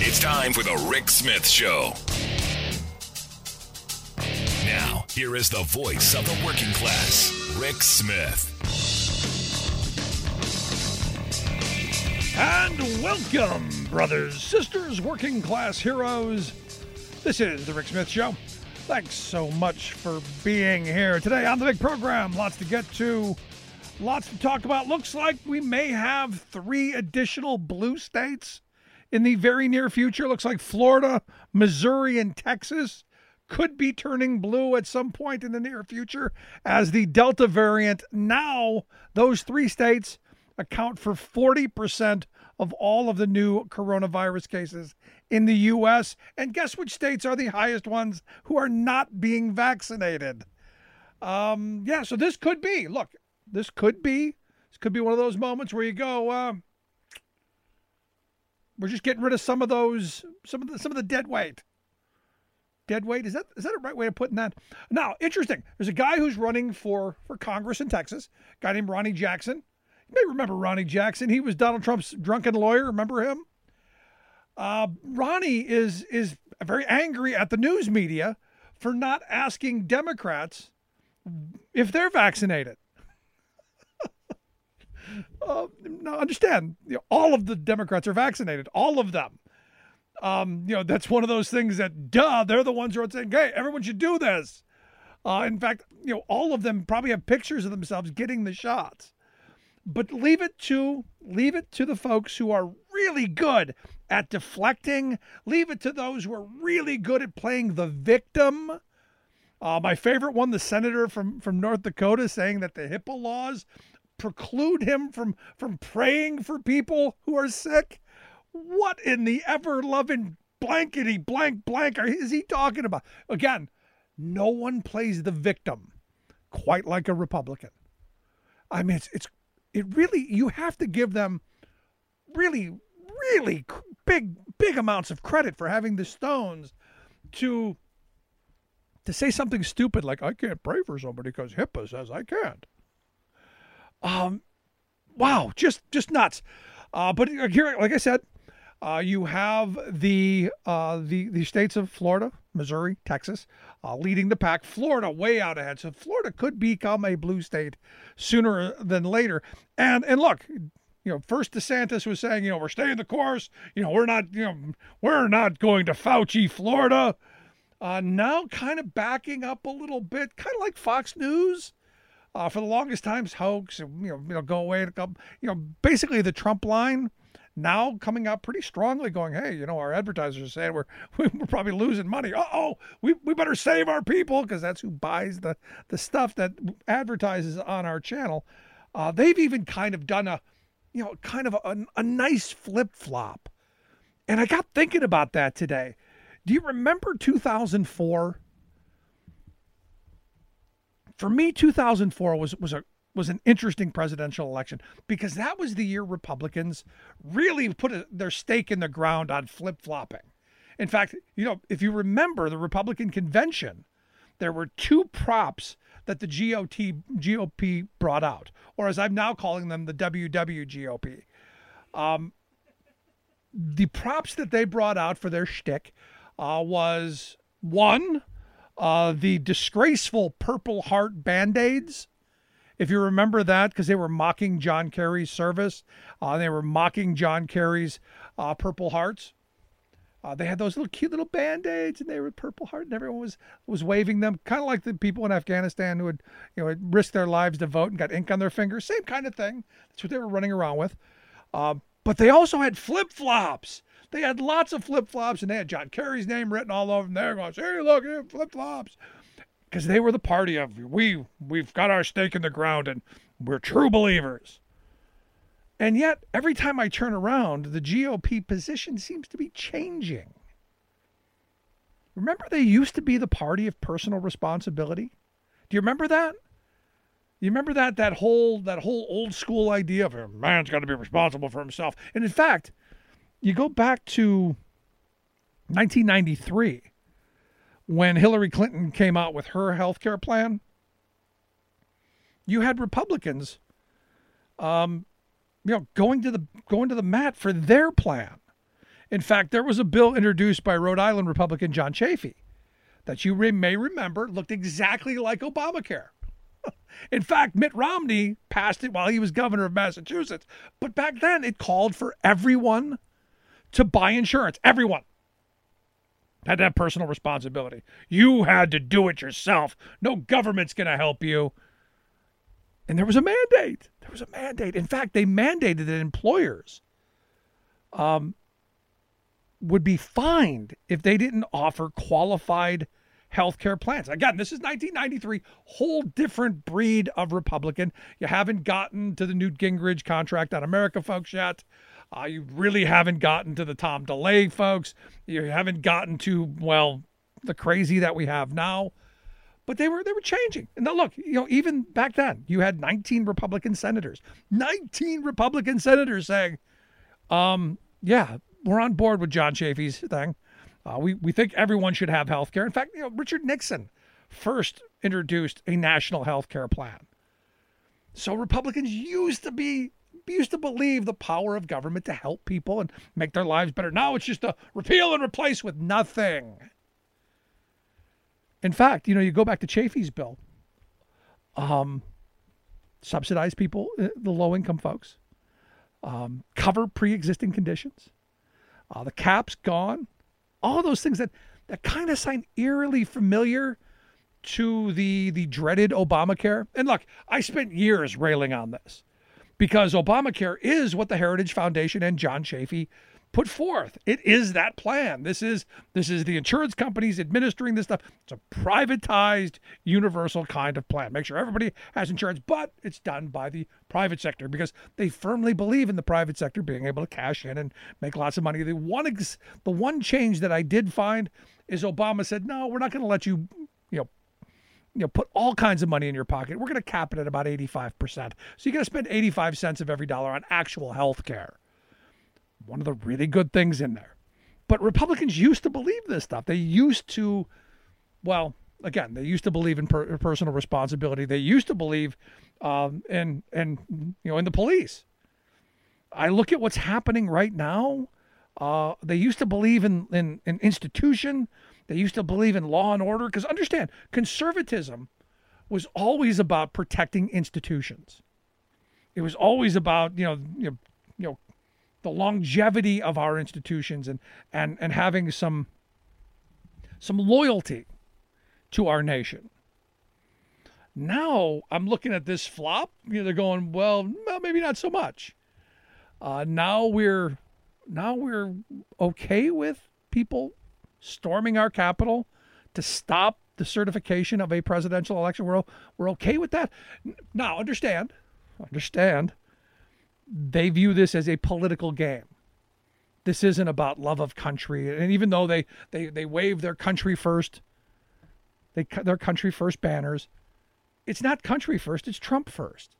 It's time for the Rick Smith Show. Now, here is the voice of the working class, Rick Smith. And welcome, brothers, sisters, working class heroes. This is the Rick Smith Show. Thanks so much for being here today on the big program. Lots to get to, lots to talk about. Looks like we may have 3 additional blue states in the very near future. Looks like Florida, Missouri, and Texas could be turning blue at some point in the near future as the Delta variant. Now, those 3 states account for 40% of all of the new coronavirus cases in the U.S. And guess which states are the highest ones who are not being vaccinated? So this could be, this could be one of those moments where you go, we're just getting rid of some of the dead weight. Dead weight, is that a right way of putting that? Now, interesting. There's a guy who's running for Congress in Texas, a guy named Ronnie Jackson. You may remember Ronnie Jackson. He was Donald Trump's drunken lawyer. Remember him? Ronnie is very angry at the news media for not asking Democrats if they're vaccinated. Now, understand, all of the Democrats are vaccinated, all of them. That's one of those things that, they're the ones who are saying, hey, everyone should do this. In fact, all of them probably have pictures of themselves getting the shots. But leave it to the folks who are really good at deflecting. Leave it to those who are really good at playing the victim. My favorite one, the senator from North Dakota, saying that the HIPAA laws preclude him from praying for people who are sick. What in the ever-loving blankety blank is he talking about? Again, no one plays the victim quite like a Republican. I mean, it really, you have to give them really, really big amounts of credit for having the stones to say something stupid like, I can't pray for somebody because HIPAA says I can't. Wow, just nuts. But here, like I said, you have the states of Florida, Missouri, Texas, leading the pack. Florida way out ahead. So Florida could become a blue state sooner than later. And look, first DeSantis was saying, we're staying the course. We're not going to Fauci, Florida. Now kind of backing up a little bit, kind of like Fox News. For the longest time, hoax, go away. Basically the Trump line now coming out pretty strongly going, hey, our advertisers are saying we're probably losing money. We better save our people because that's who buys the stuff that advertises on our channel. They've even kind of done a nice flip-flop. And I got thinking about that today. Do you remember 2004? For me, 2004 was an interesting presidential election because that was the year Republicans really put their stake in the ground on flip-flopping. In fact, if you remember the Republican convention, there were 2 props that the GOP brought out, or as I'm now calling them, the WWGOP. The props that they brought out for their shtick was, one, the disgraceful Purple Heart Band-Aids. If you remember that, because they were mocking John Kerry's service. They were mocking John Kerry's Purple Hearts. They had those cute little Band-Aids, and they were Purple Heart, and everyone was waving them, kind of like the people in Afghanistan who had risked their lives to vote and got ink on their fingers. Same kind of thing. That's what they were running around with. But they also had flip-flops. They had lots of flip-flops, and they had John Kerry's name written all over them. They're going, hey, look, here, flip-flops. Because they were the party of, we've got our stake in the ground, and we're true believers. And yet, every time I turn around, the GOP position seems to be changing. Remember they used to be the party of personal responsibility? Do you remember that? You remember that whole old school idea of a man's got to be responsible for himself? And in fact, you go back to 1993 when Hillary Clinton came out with her health care plan. You had Republicans, going to the mat for their plan. In fact, there was a bill introduced by Rhode Island Republican John Chafee that you may remember looked exactly like Obamacare. In fact, Mitt Romney passed it while he was governor of Massachusetts. But back then, it called for everyone to buy insurance. Everyone had to have personal responsibility. You had to do it yourself. No government's going to help you. And there was a mandate. There was a mandate. In fact, they mandated that employers would be fined if they didn't offer qualified health care plans. Again, this is 1993, whole different breed of Republican. You haven't gotten to the Newt Gingrich contract on America folks yet. You really haven't gotten to the Tom DeLay folks. You haven't gotten to, well, the crazy that we have now. But they were changing. And now look, even back then, you had 19 Republican senators saying, yeah, we're on board with John Chafee's thing. We think everyone should have health care. In fact, Richard Nixon first introduced a national health care plan. So Republicans used to believe the power of government to help people and make their lives better. Now it's just a repeal and replace with nothing. In fact, you go back to Chafee's bill, subsidize people, the low-income folks, cover pre-existing conditions, the cap's gone, all those things that kind of sound eerily familiar to the dreaded Obamacare. And look, I spent years railing on this because Obamacare is what the Heritage Foundation and John Chafee put forth. It is that plan. This is the insurance companies administering this stuff. It's a privatized, universal kind of plan. Make sure everybody has insurance, but it's done by the private sector because they firmly believe in the private sector being able to cash in and make lots of money. The one change that I did find is Obama said, no, we're not going to let you, put all kinds of money in your pocket. We're going to cap it at about 85%. So you're going to spend 85 cents of every dollar on actual health care. One of the really good things in there. But Republicans used to believe this stuff. They used to, they used to believe in personal responsibility. They used to believe in the police. I look at what's happening right now. They used to believe in institution. They used to believe in law and order. Because understand, conservatism was always about protecting institutions. It was always about the longevity of our institutions and having some loyalty to our nation. Now I'm looking at this flop. They're going, well, maybe not so much. Now we're okay with people storming our Capitol to stop the certification of a presidential election. We're okay with that. Now understand. They view this as a political game. This isn't about love of country. And even though they wave their country first, their country first banners, it's not country first, it's Trump first.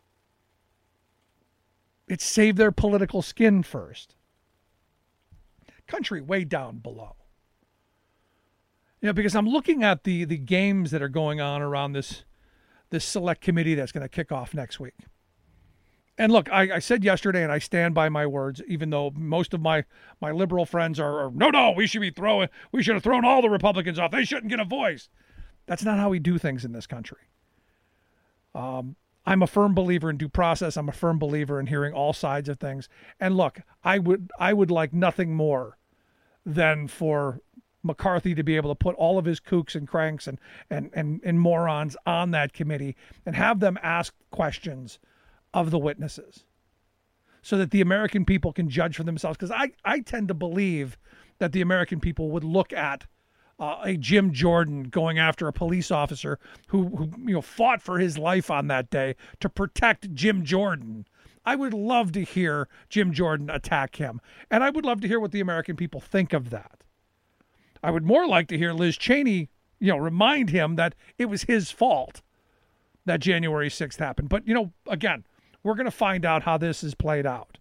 It's save their political skin first. Country way down below. Because I'm looking at the games that are going on around this select committee that's going to kick off next week. And look, I said yesterday, and I stand by my words, even though most of my liberal friends are no, we should have thrown all the Republicans off. They shouldn't get a voice. That's not how we do things in this country. I'm a firm believer in due process. I'm a firm believer in hearing all sides of things. And look, I would like nothing more than for McCarthy to be able to put all of his kooks and cranks and morons on that committee and have them ask questions of the witnesses so that the American people can judge for themselves. Because I tend to believe that the American people would look at a Jim Jordan going after a police officer who fought for his life on that day to protect Jim Jordan. I would love to hear Jim Jordan attack him. And I would love to hear what the American people think of that. I would more like to hear Liz Cheney, remind him that it was his fault that January 6th happened. But, again, we're going to find out how this is played out.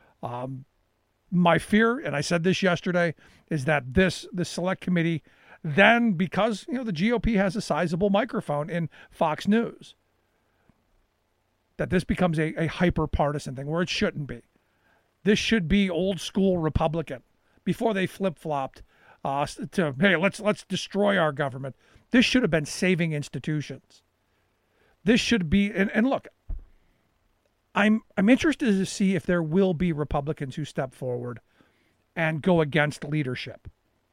My fear, and I said this yesterday, is that this select committee then, because, the GOP has a sizable microphone in Fox News, that this becomes a hyper-partisan thing where it shouldn't be. This should be old school Republican. before they flip-flopped to, hey, let's destroy our government. This should have been saving institutions. This should be, and look, I'm interested to see if there will be Republicans who step forward and go against leadership.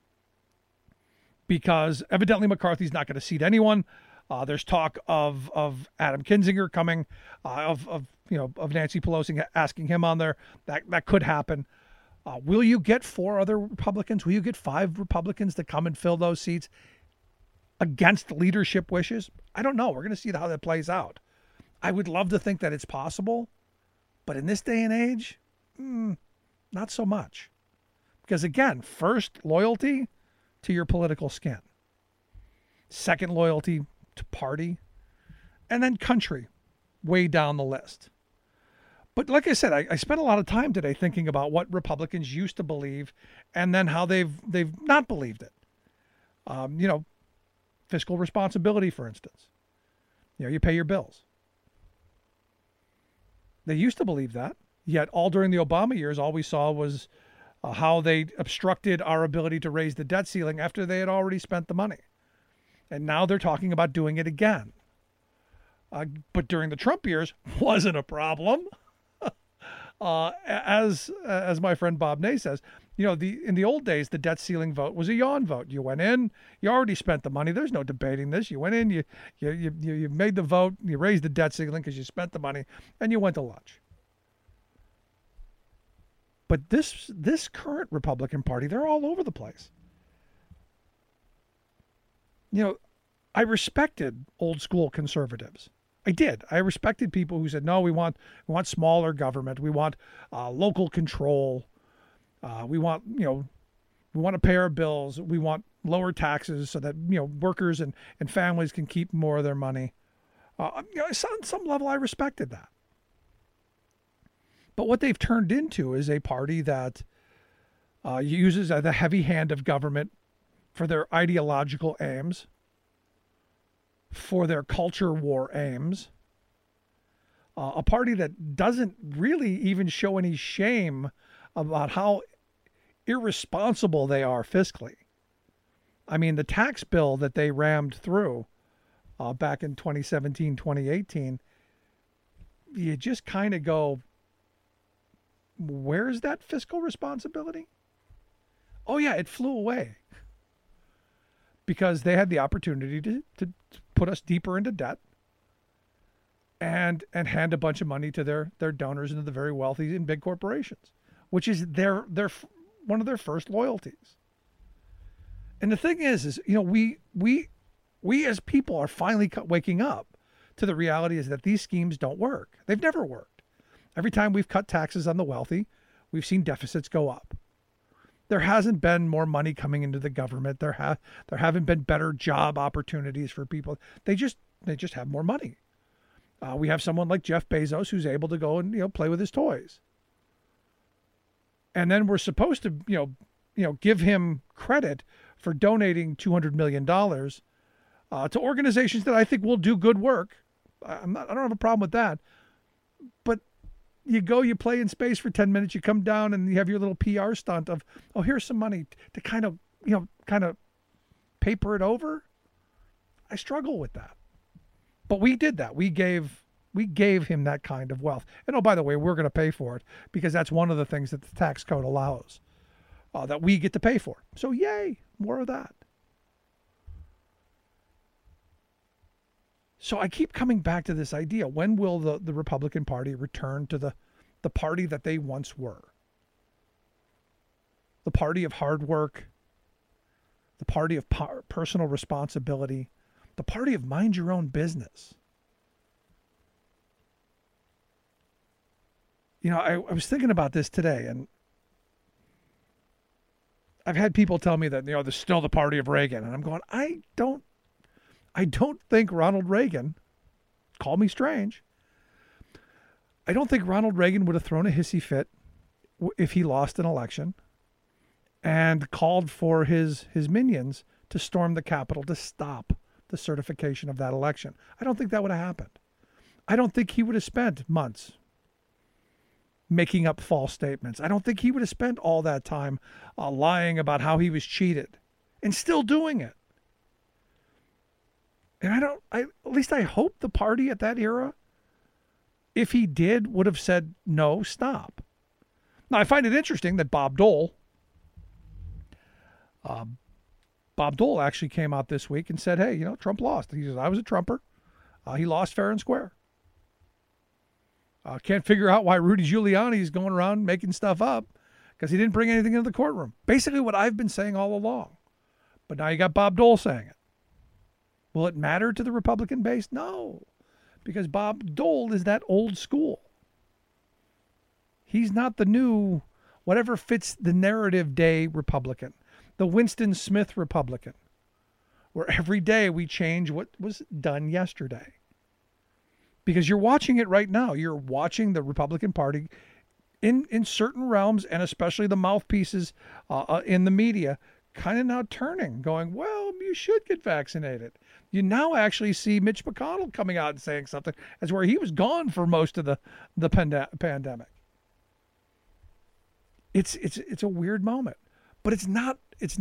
Because evidently McCarthy's not going to seat anyone. There's talk of Adam Kinzinger coming, of Nancy Pelosi asking him on there. That could happen. Will you get 4 other Republicans? Will you get 5 Republicans to come and fill those seats against leadership wishes? I don't know. We're going to see how that plays out. I would love to think that it's possible, but in this day and age, not so much. Because again, first, loyalty to your political skin. Second, loyalty to party. And then country, way down the list. But like I said, I spent a lot of time today thinking about what Republicans used to believe and then how they've not believed it. Fiscal responsibility, for instance. You pay your bills. They used to believe that, yet all during the Obama years, all we saw was how they obstructed our ability to raise the debt ceiling after they had already spent the money. And now they're talking about doing it again. But during the Trump years, wasn't a problem. As my friend Bob Ney says, in the old days, the debt ceiling vote was a yawn vote. You went in, you already spent the money. There's no debating this. You went in, you made the vote, you raised the debt ceiling because you spent the money, and you went to lunch. But this current Republican Party, they're all over the place. I respected old school conservatives. I did. I respected people who said, no, we want smaller government. We want local control. We want to pay our bills. We want lower taxes so that, workers and families can keep more of their money. On some level, I respected that. But what they've turned into is a party that uses the heavy hand of government for their ideological aims, for their culture war aims, a party that doesn't really even show any shame about how irresponsible they are fiscally. I mean, the tax bill that they rammed through back in 2017, 2018, you just kind of go, where's that fiscal responsibility? Oh, yeah, it flew away. Because they had the opportunity to put us deeper into debt and hand a bunch of money to their donors and to the very wealthy and big corporations, which is their one of their first loyalties. And the thing is we as people are finally waking up to the reality is that these schemes don't work. They've never worked. Every time we've cut taxes on the wealthy, we've seen deficits go up. There hasn't been more money coming into the government. There haven't been better job opportunities for people. They just have more money. We have someone like Jeff Bezos who's able to go and play with his toys. And then we're supposed to give him credit for donating $200 million to organizations that I think will do good work. I don't have a problem with that. But you play in space for 10 minutes, you come down and you have your little PR stunt of, oh, here's some money to kind of paper it over. I struggle with that. But we did that. We gave him that kind of wealth. And oh, by the way, we're going to pay for it because that's one of the things that the tax code allows, that we get to pay for. So yay, more of that. So I keep coming back to this idea. When will the Republican Party return to the party that they once were? The party of hard work, the party of personal responsibility, the party of mind your own business. I was thinking about this today, and I've had people tell me that, there's still the party of Reagan. And I'm going, I don't think Ronald Reagan, call me strange, I don't think Ronald Reagan would have thrown a hissy fit if he lost an election and called for his minions to storm the Capitol to stop the certification of that election. I don't think that would have happened. I don't think he would have spent months, making up false statements. I don't think he would have spent all that time lying about how he was cheated and still doing it. And at least I hope the party at that era, if he did, would have said, no, stop. Now, I find it interesting that Bob Dole actually came out this week and said, hey, Trump lost. He says, I was a Trumper. He lost fair and square. Can't figure out why Rudy Giuliani is going around making stuff up because he didn't bring anything into the courtroom. Basically what I've been saying all along. But now you got Bob Dole saying it. Will it matter to the Republican base? No, because Bob Dole is that old school. He's not the new, whatever fits the narrative day Republican, the Winston Smith Republican, where every day we change what was done yesterday. Because you're watching it right now. You're watching the Republican Party in certain realms, and especially the mouthpieces in the media, kind of now turning, going, well, you should get vaccinated. You now actually see Mitch McConnell coming out and saying something as where he was gone for most of the pandemic. It's a weird moment, but it's not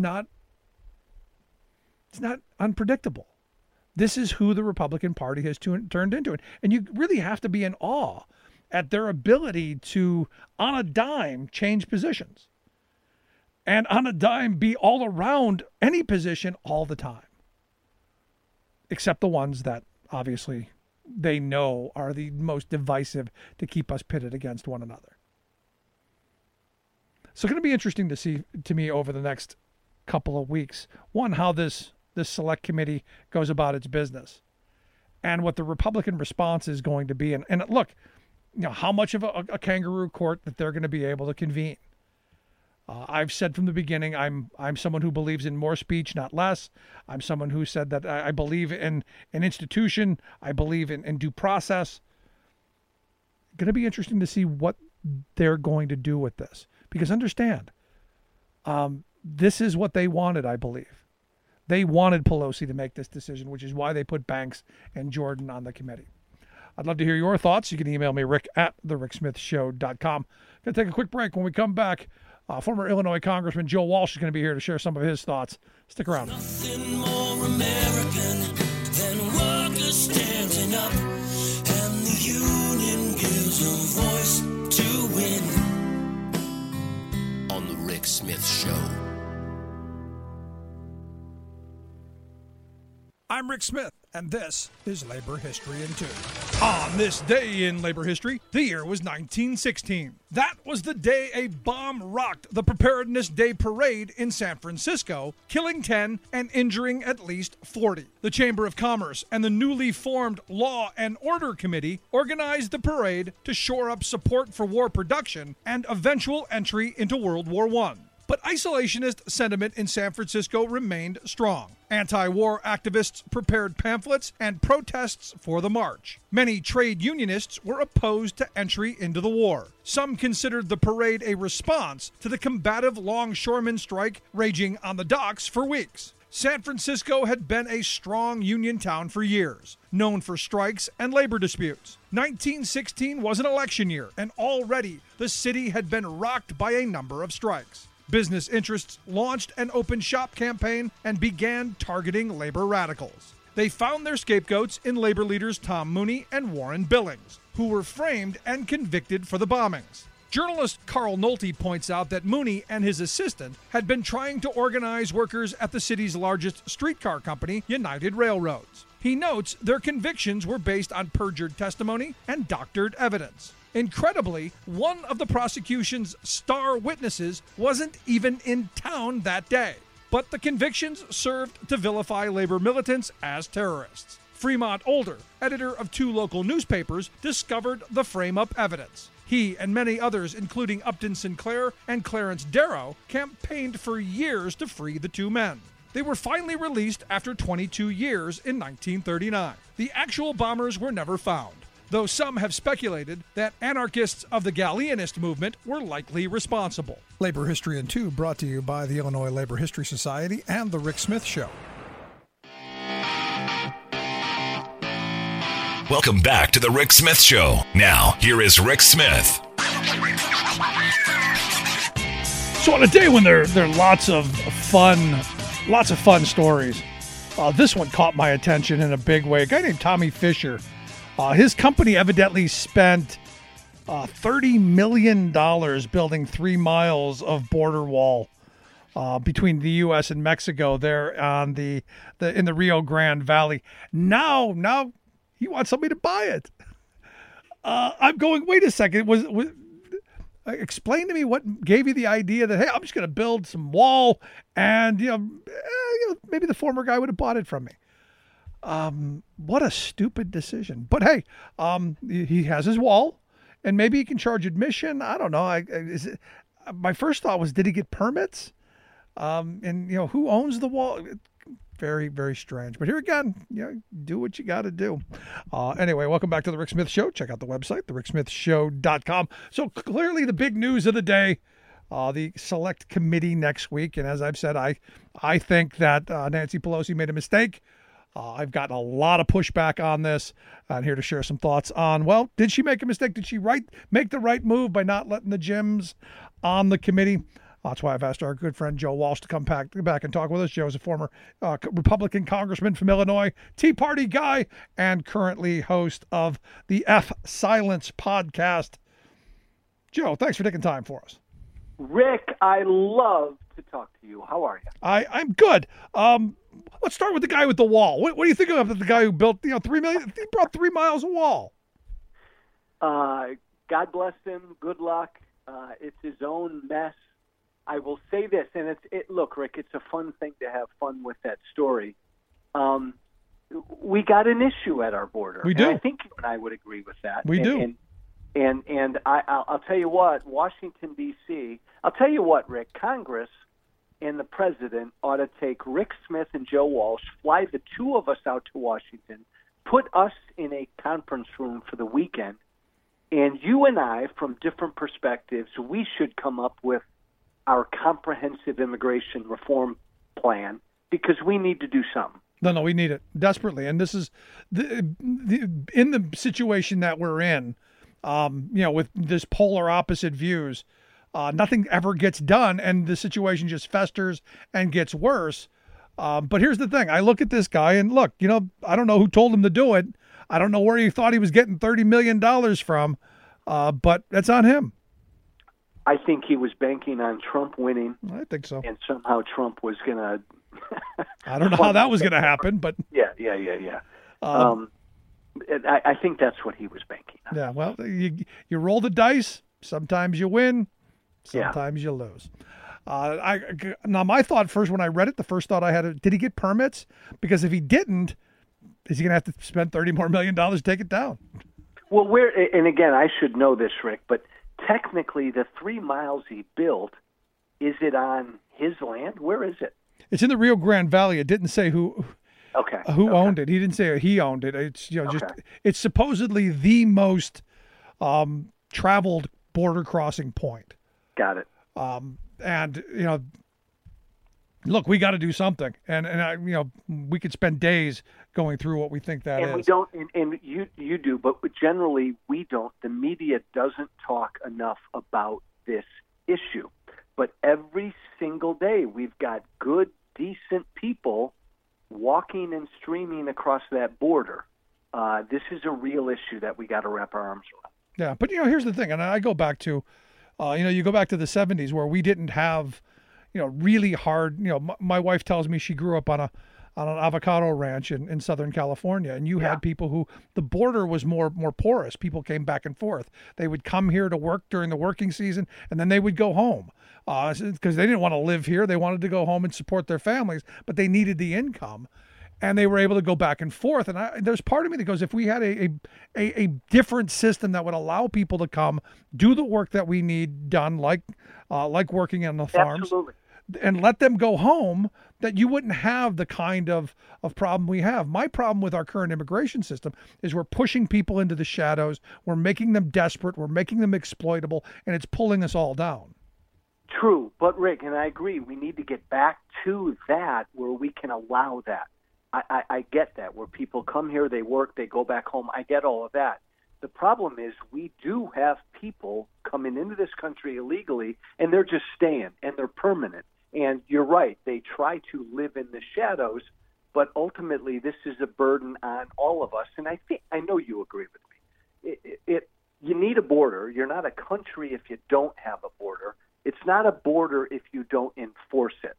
unpredictable. This is who the Republican Party has turned into. And you really have to be in awe at their ability to, on a dime, change positions. And on a dime, be all around any position all the time. Except the ones that, obviously, they know are the most divisive to keep us pitted against one another. So it's going to be interesting to see, to me, over the next couple of weeks, one, how this select committee goes about its business and what the Republican response is going to be. And look, how much of a kangaroo court that they're going to be able to convene. I've said from the beginning, I'm someone who believes in more speech, not less. I'm someone who said that I believe in an institution. I believe in due process. Going to be interesting to see what they're going to do with this, because understand, this is what they wanted, I believe. They wanted Pelosi to make this decision, which is why they put Banks and Jordan on the committee. I'd love to hear your thoughts. You can email me, rick@thericksmithshow.com. Going to take a quick break. When we come back, former Illinois Congressman Joe Walsh is going to be here to share some of his thoughts. Stick around. Nothing more American than workers standing up, and the union gives a voice to win. On the Rick Smith Show. I'm Rick Smith, and this is Labor History in 2. On this day in labor history, the year was 1916. That was the day a bomb rocked the Preparedness Day Parade in San Francisco, killing 10 and injuring at least 40. The Chamber of Commerce and the newly formed Law and Order Committee organized the parade to shore up support for war production and eventual entry into World War I. But isolationist sentiment in San Francisco remained strong. Anti-war activists prepared pamphlets and protests for the march. Many trade unionists were opposed to entry into the war. Some considered the parade a response to the combative longshoremen strike raging on the docks for weeks. San Francisco had been a strong union town for years, known for strikes and labor disputes. 1916 was an election year, and already the city had been rocked by a number of strikes. Business interests launched an open shop campaign and began targeting labor radicals. They found their scapegoats in labor leaders Tom Mooney and Warren Billings, who were framed and convicted for the bombings. Journalist Carl Nolte points out that Mooney and his assistant had been trying to organize workers at the city's largest streetcar company, United Railroads. He notes their convictions were based on perjured testimony and doctored evidence. Incredibly, one of the prosecution's star witnesses wasn't even in town that day. But the convictions served to vilify labor militants as terrorists. Fremont Older, editor of 2 local newspapers, discovered the frame-up evidence. He and many others, including Upton Sinclair and Clarence Darrow, campaigned for years to free the 2 men. They were finally released after 22 years in 1939. The actual bombers were never found, though some have speculated that anarchists of the Galleanist movement were likely responsible. Labor History in 2 brought to you by the Illinois Labor History Society and The Rick Smith Show. Welcome back to The Rick Smith Show. Now, here is Rick Smith. So on a day when there are lots of fun stories, this one caught my attention in a big way. A guy named Tommy Fisher, his company evidently spent $30 million building 3 miles of border wall between the U.S. and Mexico there on in the Rio Grande Valley. Now he wants somebody to buy it. I'm going, wait a second, explain to me what gave you the idea that, hey, I'm just going to build some wall and, maybe the former guy would have bought it from me. What a stupid decision. But hey, he has his wall and maybe he can charge admission. I don't know. My first thought was, did he get permits? And who owns the wall? Very, very strange. But here again, do what you got to do. Anyway, welcome back to the Rick Smith Show. Check out the website, thericksmithshow.com. So clearly the big news of the day, the select committee next week. And as I've said, I think that Nancy Pelosi made a mistake. I've gotten a lot of pushback on this. I'm here to share some thoughts on, well, did she make a mistake? Did she make the right move by not letting the gyms on the committee? That's why I've asked our good friend Joe Walsh to come back and talk with us. Joe is a former Republican congressman from Illinois, Tea Party guy, and currently host of the F Silence podcast. Joe, thanks for taking time for us. Rick, I love to talk to you. How are you? I'm good. Let's start with the guy with the wall. What do you think of the guy who built 3 million? He brought 3 miles of wall. God bless him. Good luck. It's his own mess. I will say this, and look, Rick, it's a fun thing to have fun with that story. We got an issue at our border. We do. And I think you and I would agree with that. We do. And I'll tell you what, Washington, D.C., I'll tell you what, Rick, Congress and the president ought to take Rick Smith and Joe Walsh, fly the two of us out to Washington, put us in a conference room for the weekend, and you and I, from different perspectives, we should come up with our comprehensive immigration reform plan, because we need to do something. No, we need it desperately. And this is in the situation that we're in, with this polar opposite views, nothing ever gets done and the situation just festers and gets worse. But here's the thing. I look at this guy and look, I don't know who told him to do it. I don't know where he thought he was getting $30 million from, but that's on him. I think he was banking on Trump winning. I think so. And somehow Trump was going to... I don't know how that was going to happen, but... Yeah. I think that's what he was banking on. Yeah, well, you roll the dice. Sometimes you win. Sometimes you lose. Now, my thought first when I read it, the first thought I had, did he get permits? Because if he didn't, is he going to have to spend $30 million more to take it down? Well, and again, I should know this, Rick, but technically, the 3 miles he built, is it on his land? Where is it? It's in the Rio Grande Valley. It didn't say who owned it. He didn't say he owned it. It's just it's supposedly the most traveled border crossing point. Got it. And look, we got to do something, and we could spend days going through what we think that is. And we don't, and you do, but generally we don't. The media doesn't talk enough about this issue. But every single day we've got good, decent people walking and streaming across that border. This is a real issue that we got to wrap our arms around. Yeah, but here's the thing, and I go back to, you go back to the 70s where we didn't have, really hard. My wife tells me she grew up on an avocado ranch in Southern California, and you had people who the border was more porous. People came back and forth. They would come here to work during the working season, and then they would go home because they didn't want to live here. They wanted to go home and support their families, but they needed the income, and they were able to go back and forth. And there's part of me that goes, if we had a different system that would allow people to come do the work that we need done, like working on the farms. Absolutely. And let them go home, that you wouldn't have the kind of problem we have. My problem with our current immigration system is we're pushing people into the shadows. We're making them desperate. We're making them exploitable, and it's pulling us all down. True. But, Rick, and I agree, we need to get back to that where we can allow that. I get that, where people come here, they work, they go back home. I get all of that. The problem is we do have people coming into this country illegally, and they're just staying, and they're permanent. And you're right, they try to live in the shadows, but ultimately this is a burden on all of us. And I know you agree with me. You need a border. You're not a country if you don't have a border. It's not a border if you don't enforce it.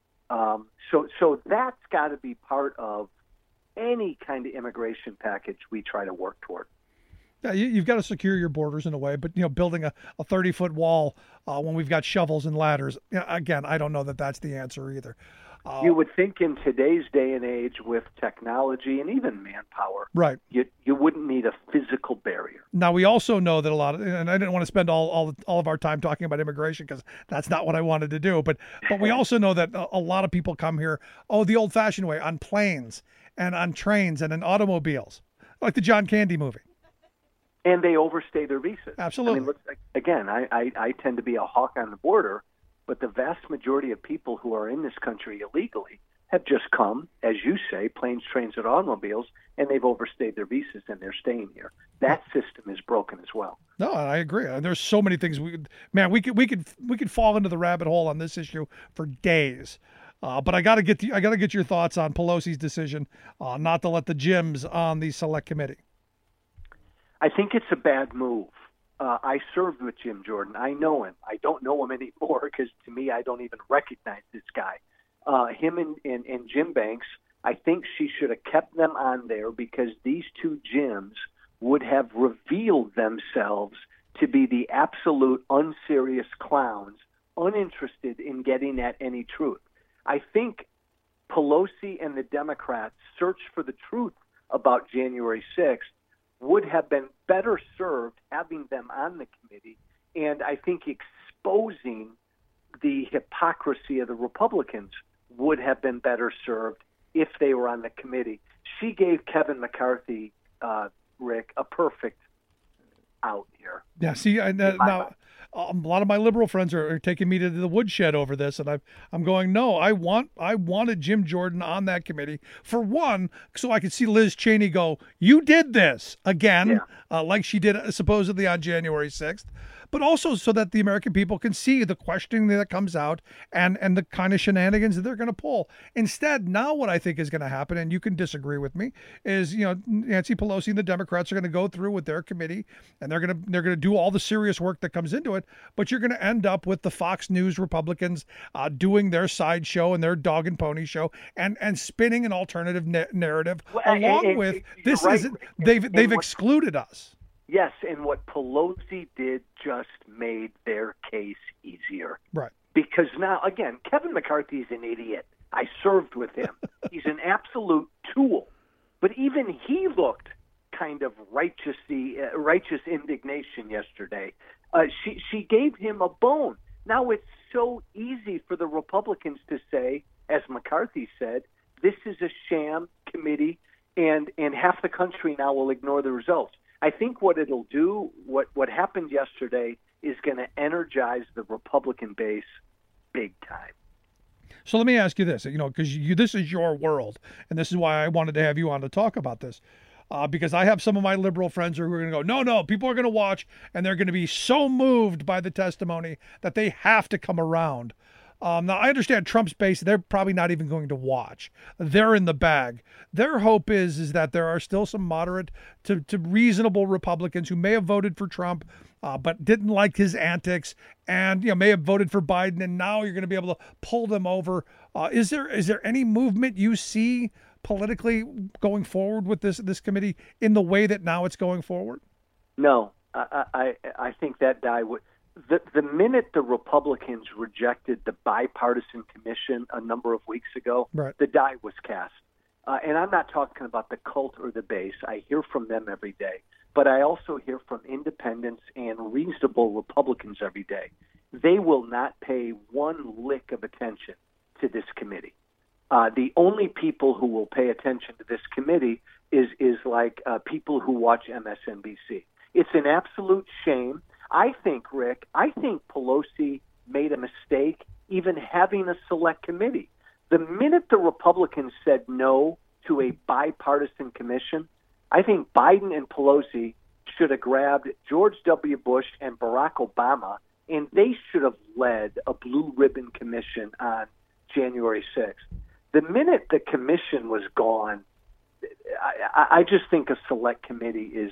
So that's got to be part of any kind of immigration package we try to work toward. Yeah, you've got to secure your borders in a way, but building a 30-foot wall when we've got shovels and ladders, again, I don't know that that's the answer either. You would think in today's day and age with technology and even manpower, right, you wouldn't need a physical barrier. Now, we also know that and I didn't want to spend all of our time talking about immigration because that's not what I wanted to do, but we also know that a lot of people come here, the old-fashioned way, on planes and on trains and in automobiles, like the John Candy movie. And they overstay their visas. Absolutely. I mean, again, I tend to be a hawk on the border, but the vast majority of people who are in this country illegally have just come, as you say, planes, trains, and automobiles, and they've overstayed their visas and they're staying here. That system is broken as well. No, I agree. There's so many things we could fall into the rabbit hole on this issue for days. But I got to get your thoughts on Pelosi's decision not to let the gyms on the select committee. I think it's a bad move. I served with Jim Jordan. I know him. I don't know him anymore because to me, I don't even recognize this guy. Him and Jim Banks, I think she should have kept them on there because these two gyms would have revealed themselves to be the absolute unserious clowns, uninterested in getting at any truth. I think Pelosi and the Democrats' search for the truth about January 6th would have been better served having them on the committee, and I think exposing the hypocrisy of the Republicans would have been better served if they were on the committee. She gave Kevin McCarthy, Rick, a perfect out here. Yeah, see, now a lot of my liberal friends are taking me to the woodshed over this, and I'm going, no, I wanted Jim Jordan on that committee, for one, so I could see Liz Cheney go, you did this again, like she did supposedly on January 6th, but also so that the American people can see the questioning that comes out and the kind of shenanigans that they're going to pull. Instead, now what I think is going to happen, and you can disagree with me, is Nancy Pelosi and the Democrats are going to go through with their committee, and they're going to do all the serious work that comes into it, but you're going to end up with the Fox News Republicans doing their sideshow and their dog and pony show and spinning an alternative narrative along with this. Right. They've excluded us. Yes, and what Pelosi did just made their case easier. Right. Because now, again, Kevin McCarthy's an idiot. I served with him. He's an absolute tool. But even he looked kind of righteous indignation yesterday. She gave him a bone. Now it's so easy for the Republicans to say, as McCarthy said, this is a sham committee, and half the country now will ignore the results. I think what it'll do, what happened yesterday, is going to energize the Republican base big time. So let me ask you this, because this is your world, and this is why I wanted to have you on to talk about this. Because I have some of my liberal friends who are going to go, no, people are going to watch, and they're going to be so moved by the testimony that they have to come around. Now, I understand Trump's base, they're probably not even going to watch. They're in the bag. Their hope is that there are still some moderate to reasonable Republicans who may have voted for Trump, but didn't like his antics and may have voted for Biden, and now you're going to be able to pull them over. Is there any movement you see politically going forward with this committee in the way that now it's going forward? No, I think that die would. The minute the Republicans rejected the bipartisan commission a number of weeks ago, right, the die was cast. And I'm not talking about the cult or the base. I hear from them every day. But I also hear from independents and reasonable Republicans every day. They will not pay one lick of attention to this committee. The only people who will pay attention to this committee is like people who watch MSNBC. It's an absolute shame. I think Pelosi made a mistake even having a select committee. The minute the Republicans said no to a bipartisan commission, I think Biden and Pelosi should have grabbed George W. Bush and Barack Obama, and they should have led a blue ribbon commission on January 6th. The minute the commission was gone, I just think a select committee is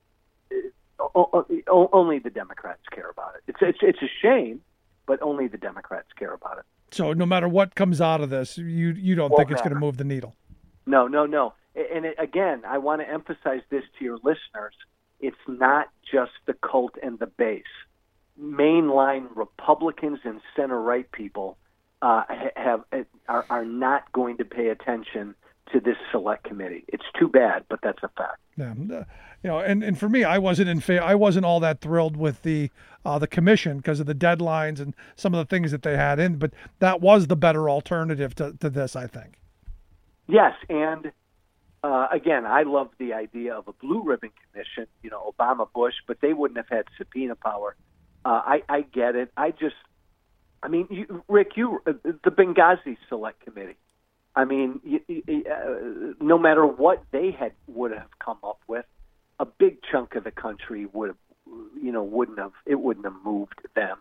only the Democrats care about it. It's a shame, but only the Democrats care about it. So no matter what comes out of this, you don't think it's going to move the needle? No. And again, I want to emphasize this to your listeners. It's not just the cult and the base. Mainline Republicans and center-right people are not going to pay attention to this select committee. It's too bad, but that's a fact. Yeah, and for me, I wasn't all that thrilled with the commission because of the deadlines and some of the things that they had in. But that was the better alternative to this, I think. Yes, and again, I love the idea of a blue ribbon commission. Obama, Bush, but they wouldn't have had subpoena power. I get it. Rick, the Benghazi Select Committee. No matter what they would have come up with, a big chunk of the country wouldn't have moved them.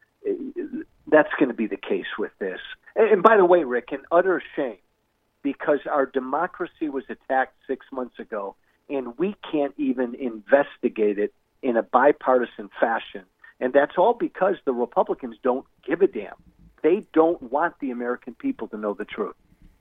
That's going to be the case with this. And by the way, Rick, an utter shame, because our democracy was attacked 6 months ago, and we can't even investigate it in a bipartisan fashion. And that's all because the Republicans don't give a damn. They don't want the American people to know the truth.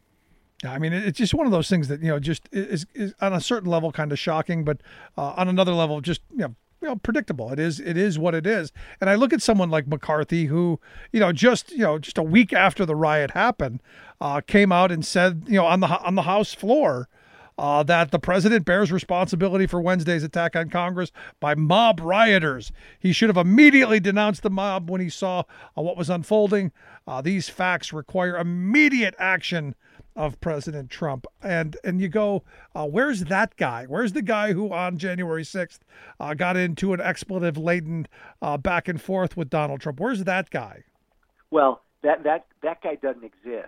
I mean, it's just one of those things that, just is on a certain level kind of shocking, but on another level, just, predictable. It is what it is. And I look at someone like McCarthy, who, just a week after the riot happened, came out and said, on the House floor, that the president bears responsibility for Wednesday's attack on Congress by mob rioters. He should have immediately denounced the mob when he saw what was unfolding. These facts require immediate action of President Trump. And you go, where's that guy? Where's the guy who on January 6th got into an expletive-laden back and forth with Donald Trump? Where's that guy? Well, that guy doesn't exist.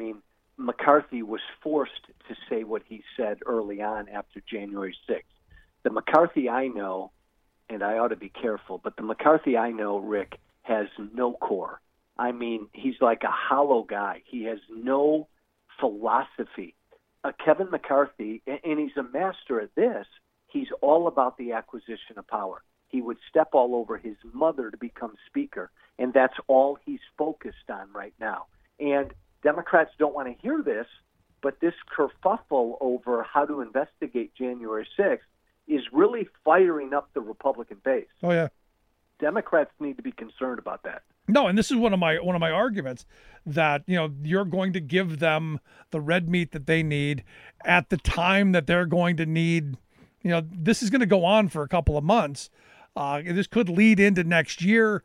McCarthy was forced to say what he said early on after January 6th. The McCarthy I know, and I ought to be careful, but the McCarthy I know, Rick, has no core. He's like a hollow guy. He has no philosophy. Kevin McCarthy, and he's a master at this, he's all about the acquisition of power. He would step all over his mother to become speaker, and that's all he's focused on right now. And Democrats don't want to hear this, but this kerfuffle over how to investigate January 6th is really firing up the Republican base. Oh, yeah. Democrats need to be concerned about that. No, and this is one of my arguments, that you're going to give them the red meat that they need at the time that they're going to need. This is going to go on for a couple of months. This could lead into next year.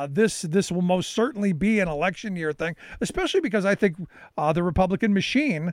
This will most certainly be an election year thing, especially because I think the Republican machine,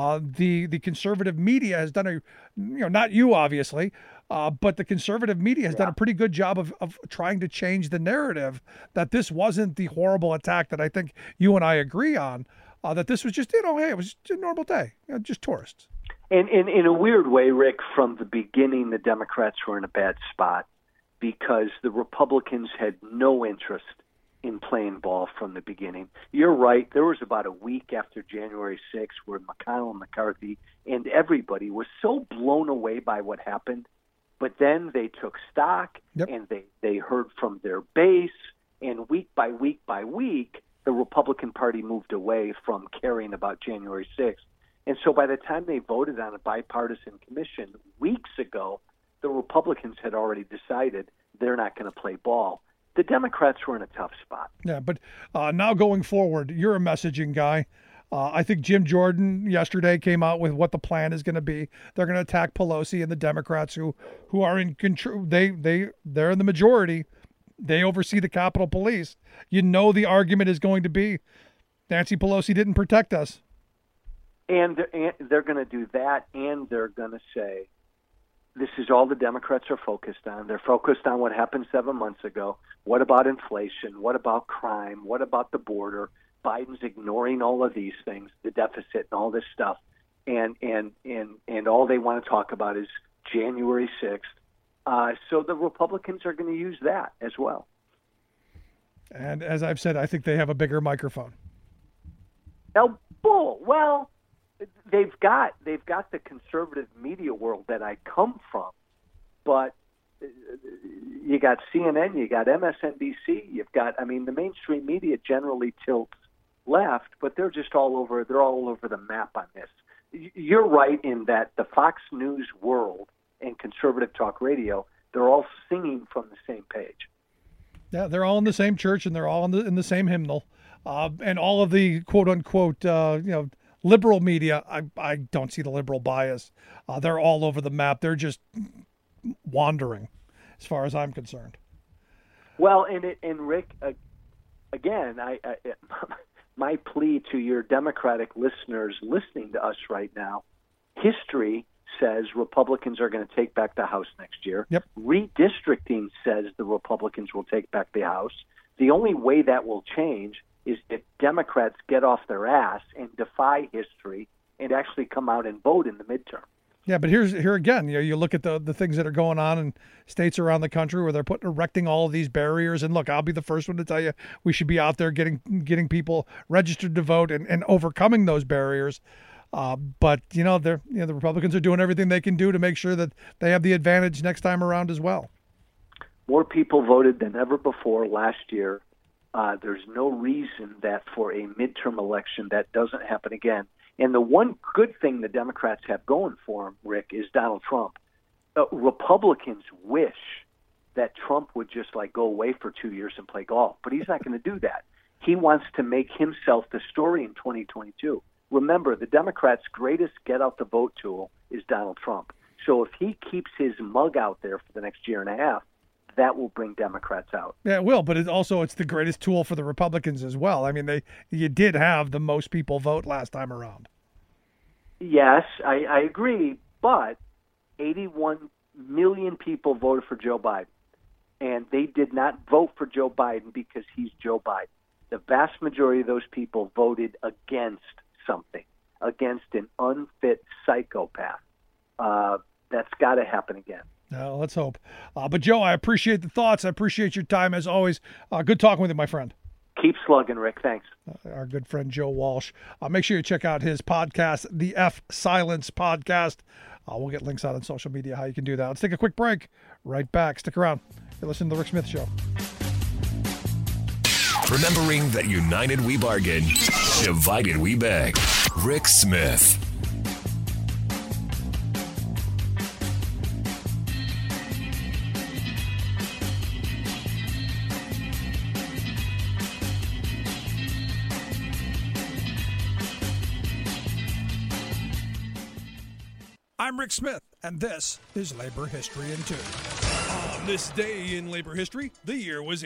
the conservative media has done not you obviously, but the conservative media has done a pretty good job of trying to change the narrative that this wasn't the horrible attack that I think you and I agree on, that this was just, hey, it was just a normal day, just tourists. And in a weird way, Rick, from the beginning, the Democrats were in a bad spot, because the Republicans had no interest in playing ball from the beginning. You're right. There was about a week after January 6th where McConnell and McCarthy and everybody was so blown away by what happened. But then they took stock, and they heard from their base. And week by week by week, the Republican Party moved away from caring about January 6th. And so by the time they voted on a bipartisan commission weeks ago, the Republicans had already decided they're not going to play ball. The Democrats were in a tough spot. Yeah, but now going forward, you're a messaging guy. I think Jim Jordan yesterday came out with what the plan is going to be. They're going to attack Pelosi and the Democrats who are in control. They're in the majority. They oversee the Capitol Police. The argument is going to be Nancy Pelosi didn't protect us. And they're going to do that, and they're going to say, this is all the Democrats are focused on. They're focused on what happened 7 months ago. What about inflation? What about crime? What about the border? Biden's ignoring all of these things, the deficit and all this stuff. And all they want to talk about is January 6th So the Republicans are going to use that as well. And as I've said, I think they have a bigger microphone. Now, bull. Well, they've got the conservative media world that I come from, but you got CNN, you got MSNBC, you've got. I mean, the mainstream media generally tilts left, but they're just all over. They're all over the map on this. You're right in that the Fox News world and conservative talk radio, they're all singing from the same page. Yeah, they're all in the same church and they're all in the same hymnal. And all of the quote unquote, liberal media, I don't see the liberal bias. They're all over the map. They're just wandering, as far as I'm concerned. Well, and Rick, again, my plea to your Democratic listeners listening to us right now: history says Republicans are going to take back the House next year. Yep. Redistricting says the Republicans will take back the House. The only way that will change is if Democrats get off their ass and defy history and actually come out and vote in the midterm. Yeah, but here again, you look at the things that are going on in states around the country where they're erecting all of these barriers. And look, I'll be the first one to tell you we should be out there getting people registered to vote and overcoming those barriers. But the Republicans are doing everything they can do to make sure that they have the advantage next time around as well. More people voted than ever before last year. There's no reason that for a midterm election that doesn't happen again. And the one good thing the Democrats have going for them, Rick, is Donald Trump. Republicans wish that Trump would just go away for 2 years and play golf, but he's not going to do that. He wants to make himself the story in 2022. Remember, the Democrats' greatest get-out-the-vote tool is Donald Trump. So if he keeps his mug out there for the next year and a half, that will bring Democrats out. Yeah, it will, but it's the greatest tool for the Republicans as well. I mean, you did have the most people vote last time around. Yes, I agree, but 81 million people voted for Joe Biden, and they did not vote for Joe Biden because he's Joe Biden. The vast majority of those people voted against something, against an unfit psychopath. That's got to happen again. Let's hope. But Joe, I appreciate the thoughts. I appreciate your time as always. Good talking with you, my friend. Keep slugging, Rick. Thanks. Our good friend Joe Walsh. Make sure you check out his podcast, the F Silence Podcast. We'll get links out on social media how you can do that. Let's take a quick break. Right back. Stick around. You're listening to The Rick Smith Show. Remembering that united we bargain, divided we beg. Rick Smith. I'm Rick Smith, and this is Labor History in 2. On this day in labor history, the year was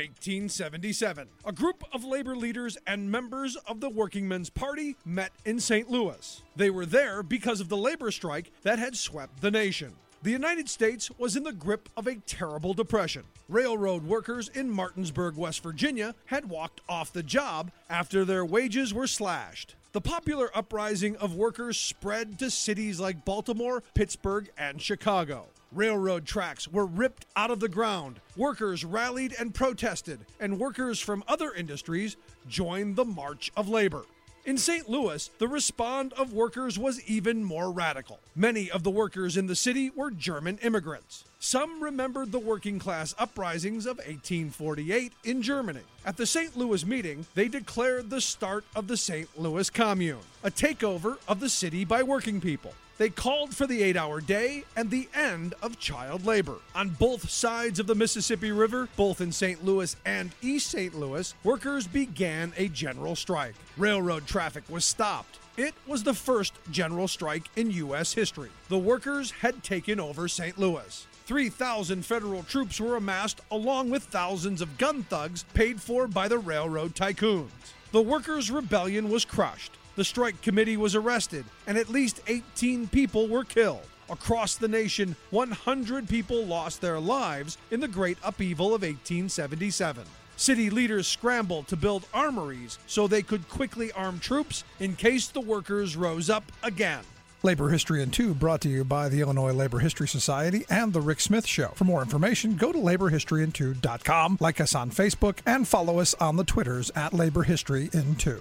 1877. A group of labor leaders and members of the Workingmen's Party met in St. Louis. They were there because of the labor strike that had swept the nation. The United States was in the grip of a terrible depression. Railroad workers in Martinsburg, West Virginia, had walked off the job after their wages were slashed. The popular uprising of workers spread to cities like Baltimore, Pittsburgh, and Chicago. Railroad tracks were ripped out of the ground. Workers rallied and protested, and workers from other industries joined the March of Labor. In St. Louis, the response of workers was even more radical. Many of the workers in the city were German immigrants. Some remembered the working class uprisings of 1848 in Germany. At the St. Louis meeting, they declared the start of the St. Louis Commune, a takeover of the city by working people. They called for the 8-hour day and the end of child labor. On both sides of the Mississippi River, both in St. Louis and East St. Louis, workers began a general strike. Railroad traffic was stopped. It was the first general strike in U.S. history. The workers had taken over St. Louis. 3,000 federal troops were amassed along with thousands of gun thugs paid for by the railroad tycoons. The workers' rebellion was crushed. The strike committee was arrested, and at least 18 people were killed. Across the nation, 100 people lost their lives in the Great Upheaval of 1877. City leaders scrambled to build armories so they could quickly arm troops in case the workers rose up again. Labor History in 2 brought to you by the Illinois Labor History Society and The Rick Smith Show. For more information, go to laborhistoryin2.com, like us on Facebook, and follow us on the Twitters at Labor History in 2.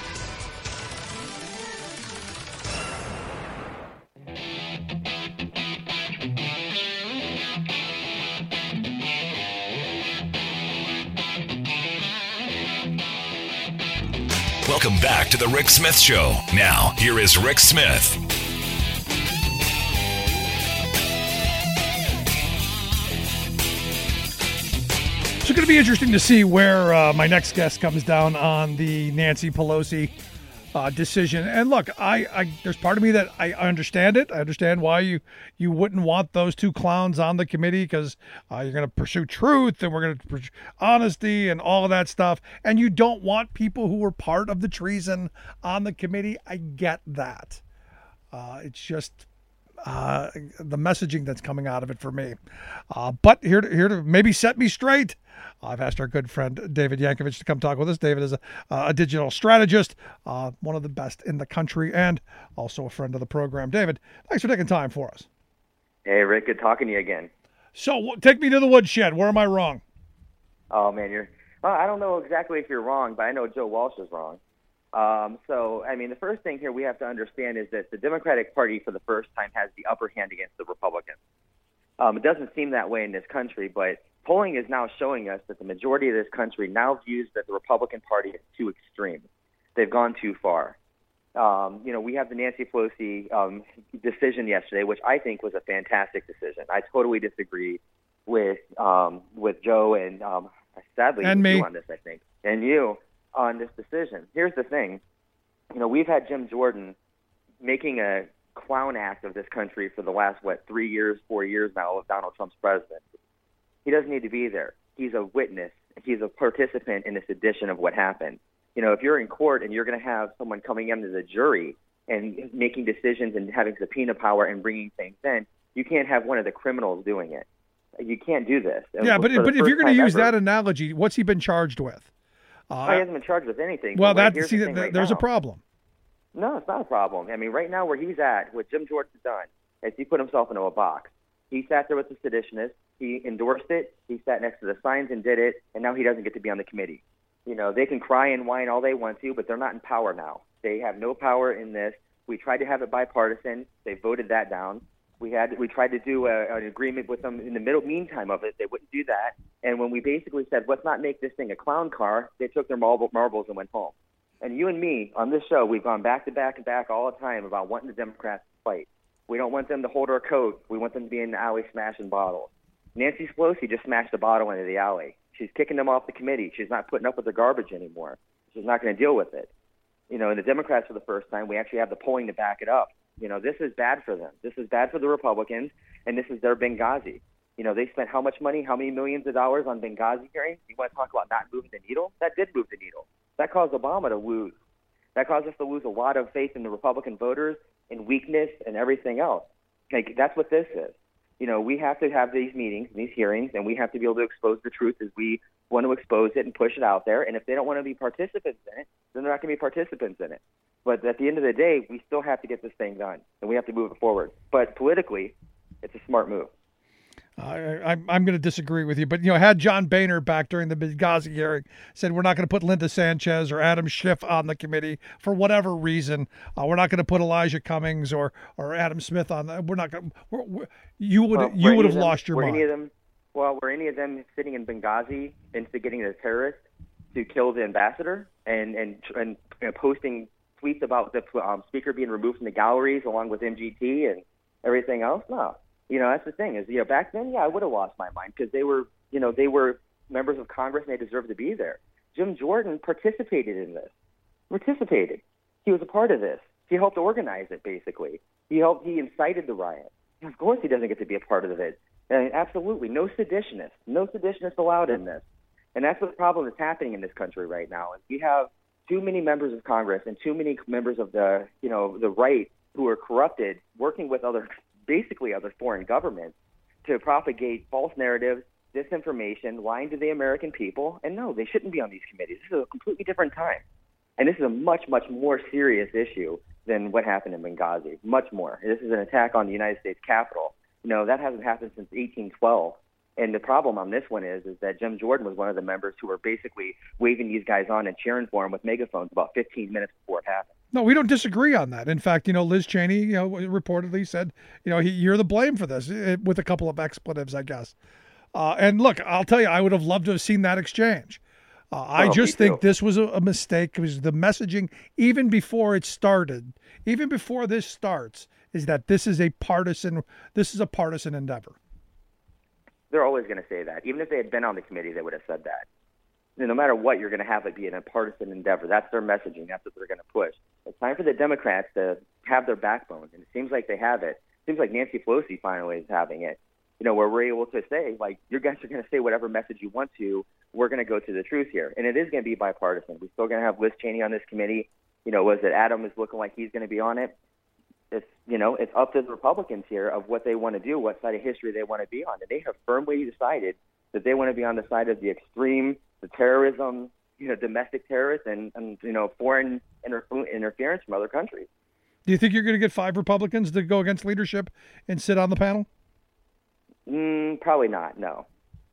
Welcome back to the Rick Smith Show. Now, here is Rick Smith. It's going to be interesting to see where my next guest comes down on the Nancy Pelosi decision. And look, I there's part of me that I understand it. I understand why you wouldn't want those two clowns on the committee, because you're going to pursue truth and we're going to pursue honesty and all of that stuff. And you don't want people who were part of the treason on the committee. I get that. It's just the messaging that's coming out of it for me. But here to maybe set me straight, I've asked our good friend David Yankovich to come talk with us. David is a digital strategist, one of the best in the country, and also a friend of the program. David, thanks for taking time for us. Hey, Rick, good talking to you again. So take me to the woodshed. Where am I wrong? Oh, man, I don't know exactly if you're wrong, but I know Joe Walsh is wrong. The first thing here we have to understand is that the Democratic Party, for the first time, has the upper hand against the Republicans. It doesn't seem that way in this country, but polling is now showing us that the majority of this country now views that the Republican Party is too extreme. They've gone too far. We have the Nancy Pelosi decision yesterday, which I think was a fantastic decision. I totally disagree with Joe and sadly and me you on this, I think, and you on this decision. Here's the thing. We've had Jim Jordan making a clown act of this country for the last, 4 years now of Donald Trump's presidency. He doesn't need to be there. He's a witness. He's a participant in this edition of what happened. If you're in court and you're going to have someone coming into the jury and making decisions and having subpoena power and bringing things in, you can't have one of the criminals doing it. You can't do this. Yeah, but if you're going to use that analogy, what's he been charged with? He hasn't been charged with anything. Well, there's a problem. No, it's not a problem. Right now where he's at, what Jim Jordan's done, is he put himself into a box. He sat there with the seditionists. He endorsed it. He sat next to the signs and did it, and now he doesn't get to be on the committee. They can cry and whine all they want to, but they're not in power now. They have no power in this. We tried to have it bipartisan. They voted that down. We tried to do an agreement with them in the meantime of it. They wouldn't do that. And when we basically said, let's not make this thing a clown car, they took their marbles and went home. And you and me on this show, we've gone back to back and back all the time about wanting the Democrats to fight. We don't want them to hold our coat. We want them to be in the alley smashing bottles. Nancy Pelosi just smashed a bottle into the alley. She's kicking them off the committee. She's not putting up with the garbage anymore. She's not going to deal with it. And the Democrats, for the first time, we actually have the polling to back it up. This is bad for them. This is bad for the Republicans, and this is their Benghazi. They spent how much money, how many millions of dollars on Benghazi hearings? You want to talk about not moving the needle? That did move the needle. That caused Obama to lose. That caused us to lose a lot of faith in the Republican voters and weakness and everything else. That's what this is. We have to have these meetings and these hearings, and we have to be able to expose the truth as we want to expose it and push it out there. And if they don't want to be participants in it, then they're not going to be participants in it. But at the end of the day, we still have to get this thing done, and we have to move it forward. But politically, it's a smart move. I'm going to disagree with you, but had John Boehner back during the Benghazi hearing said we're not going to put Linda Sanchez or Adam Schiff on the committee for whatever reason, we're not going to put Elijah Cummings or Adam Smith on. We're not going. You would have lost your mind. Were any of them sitting in Benghazi instigating the terrorists to kill the ambassador and posting tweets about the speaker being removed from the galleries along with MGT and everything else? No. That's the thing is, back then, I would have lost my mind because they were members of Congress and they deserved to be there. Jim Jordan participated in this. He was a part of this. He helped organize it, basically. He incited the riot. Of course he doesn't get to be a part of it. Absolutely. No seditionists allowed in this. And that's the problem that's happening in this country right now. Is we have too many members of Congress and too many members of the right who are corrupted working with other foreign governments to propagate false narratives, disinformation, lying to the American people. And no, they shouldn't be on these committees. This is a completely different time. And this is a much, much more serious issue than what happened in Benghazi. Much more. This is an attack on the United States Capitol. That hasn't happened since 1812. And the problem on this one is that Jim Jordan was one of the members who were basically waving these guys on and cheering for him with megaphones about 15 minutes before it happened. No, we don't disagree on that. In fact, Liz Cheney, reportedly said, you're the blame for this, with a couple of expletives, I guess. And look, I'll tell you, I would have loved to have seen that exchange. I just think this was a mistake. It was the messaging, even before it started, even before this starts, is that this is a partisan endeavor. They're always going to say that. Even if they had been on the committee, they would have said that. No matter what, you're going to have it be in a partisan endeavor. That's their messaging. That's what they're going to push. It's time for the Democrats to have their backbone, and it seems like they have it. It seems like Nancy Pelosi finally is having it, where we're able to say, like, you guys are going to say whatever message you want to. We're going to go to the truth here. And it is going to be bipartisan. We're still going to have Liz Cheney on this committee. Was it Adam is looking like he's going to be on it? It's up to the Republicans here of what they want to do, what side of history they want to be on. And they have firmly decided that they want to be on the side of the extreme, the terrorism, domestic terrorists and foreign interference from other countries. Do you think you're going to get 5 Republicans to go against leadership and sit on the panel? Probably not, no.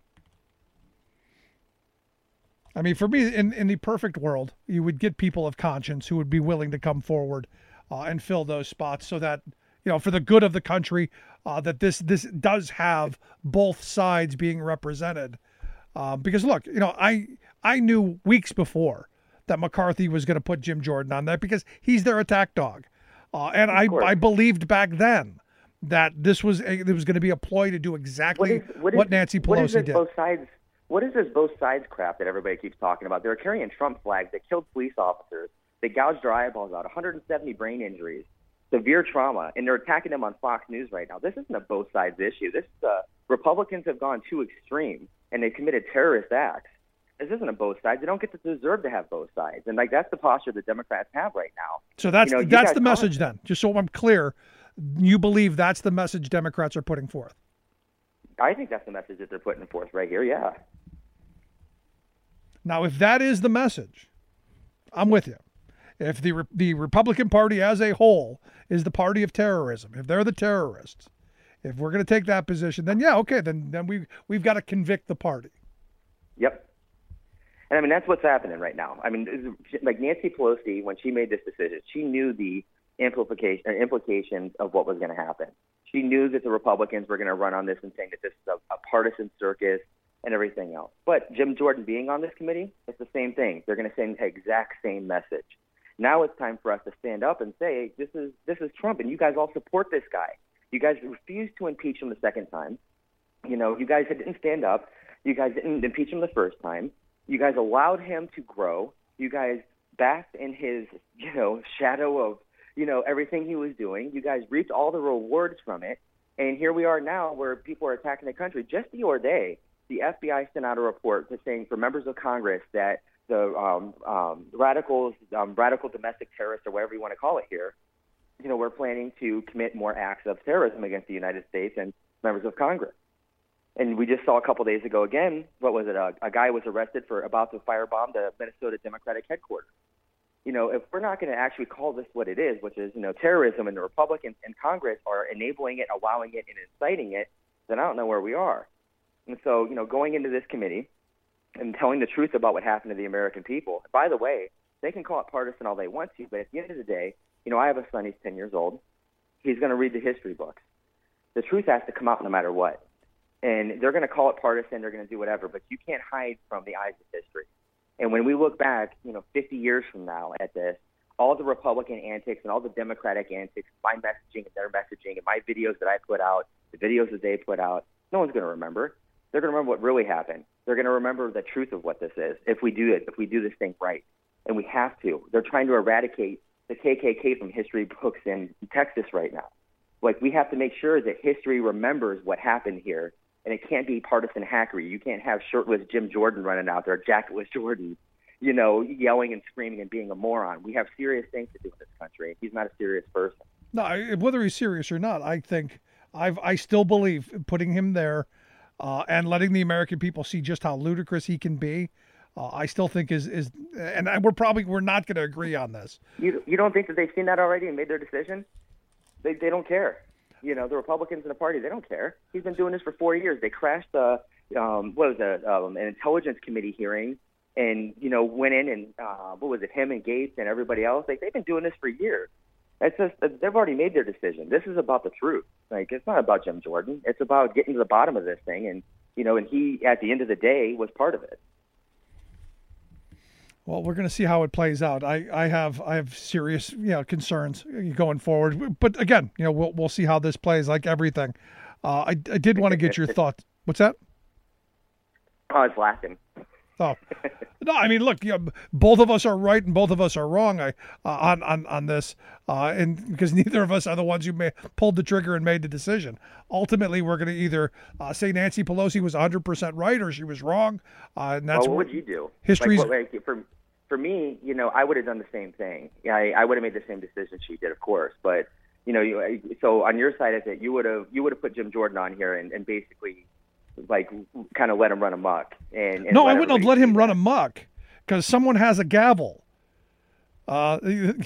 I mean, for me, in the perfect world, you would get people of conscience who would be willing to come forward and fill those spots so that, for the good of the country, that this does have both sides being represented. Because, look, I knew weeks before that McCarthy was going to put Jim Jordan on that because he's their attack dog. And I believed back then that this was going to be a ploy to do exactly what Nancy Pelosi did. What is this both sides crap that everybody keeps talking about? They're carrying Trump flags. They killed police officers. They gouged their eyeballs out, 170 brain injuries, severe trauma, and they're attacking them on Fox News right now. This isn't a both sides issue. This is Republicans have gone too extreme, and they've committed terrorist acts. This isn't a both sides. They don't get to deserve to have both sides. And, that's the posture the Democrats have right now. So that's the message then. Just so I'm clear, you believe that's the message Democrats are putting forth? I think that's the message that they're putting forth right here, yeah. Now, if that is the message, I'm with you. If the Republican Party as a whole is the party of terrorism, if they're the terrorists, if we're going to take that position, then yeah, okay, then we've got to convict the party. Yep. And that's what's happening right now. Like Nancy Pelosi, when she made this decision, she knew the implications of what was going to happen. She knew that the Republicans were going to run on this and saying that this is a partisan circus and everything else. But Jim Jordan being on this committee, it's the same thing. They're going to send the exact same message. Now it's time for us to stand up and say, this is Trump, and you guys all support this guy. You guys refused to impeach him the second time. You guys didn't stand up. You guys didn't impeach him the first time. You guys allowed him to grow. You guys basked in his, shadow of, everything he was doing. You guys reaped all the rewards from it. And here we are now where people are attacking the country. Just the other day, the FBI sent out a report saying for members of Congress that the radical domestic terrorists, or whatever you want to call it here, we're planning to commit more acts of terrorism against the United States and members of Congress. And we just saw a couple days ago again, what was it? A guy was arrested for about to firebomb the Minnesota Democratic headquarters. If we're not going to actually call this what it is, which is, terrorism, and the Republicans in Congress are enabling it, allowing it, and inciting it, then I don't know where we are. And so, going into this committee and telling the truth about what happened to the American people. By the way, they can call it partisan all they want to, but at the end of the day, I have a son, he's 10 years old. He's going to read the history books. The truth has to come out no matter what. And they're going to call it partisan, they're going to do whatever, but you can't hide from the eyes of history. And when we look back, 50 years from now at this, all the Republican antics and all the Democratic antics, my messaging and their messaging and my videos that I put out, the videos that they put out, no one's going to remember. They're going to remember what really happened. They're going to remember the truth of what this is if we do it, if we do this thing right. And we have to. They're trying to eradicate the KKK from history books in Texas right now. We have to make sure that history remembers what happened here. And it can't be partisan hackery. You can't have shirtless Jim Jordan running out there, jacketless Jordan, yelling and screaming and being a moron. We have serious things to do in this country. He's not a serious person. No, whether he's serious or not, I think I still believe putting him there and letting the American people see just how ludicrous he can be I still think is and we're not going to agree on this. You don't think that they've seen that already and made their decision? They don't care. The Republicans in the party, they don't care. He's been doing this for 4 years. They crashed an intelligence committee hearing, and went in and him and Gates and everybody else. They've been doing this for years. It's just they've already made their decision. This is about the truth. It's not about Jim Jordan. It's about getting to the bottom of this thing, and and he at the end of the day was part of it. Well, we're going to see how it plays out. I have serious concerns going forward. But again, we'll see how this plays. Like everything, I did want to get your thoughts. What's that? I was laughing. Oh no! I mean, look, both of us are right and both of us are wrong. On this, and because neither of us are the ones who pulled the trigger and made the decision. Ultimately, we're going to either say Nancy Pelosi was 100% right or she was wrong. And that's what would you do? History's for me, I would have done the same thing. I would have made the same decision she did, of course. But so on your side of it, you would have put Jim Jordan on here and basically kind of let him run amok. And no, I wouldn't have let him run amok because someone has a gavel. And